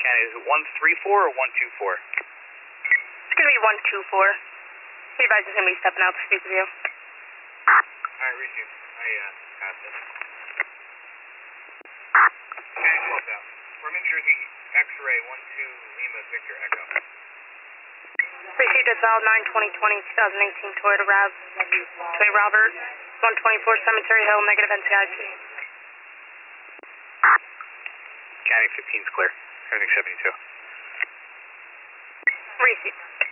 County, is it 134 or 124? It's going to be 124. He advises going to be stepping out to speak with you. Alright, received. I got this. County 12 out. We're in Jersey, X-ray 12 Lima Victor Echo. Received at Val 9/20/20, 2018 Toyota RAV. Toy Robert, 124 Cemetery Hill, negative NTIP. County 15's clear. Everything 72. Received.